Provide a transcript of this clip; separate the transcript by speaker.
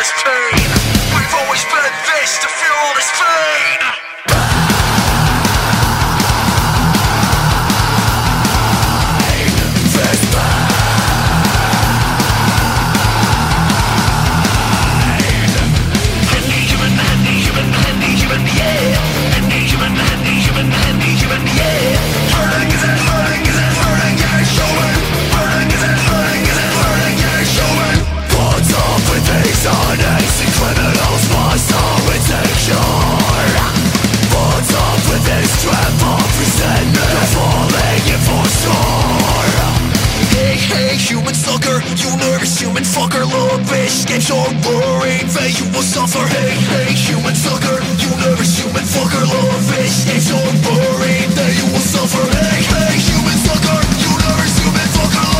Speaker 1: this pain. We've always been this to feel all this pain. Human sucker, you nervous human fucker, little bitch, games are boring, that you will suffer. Hey, hey, human sucker, you nervous human fucker, little bitch, games are boring, that you will suffer. Hey, hey, human sucker, you nervous human fucker.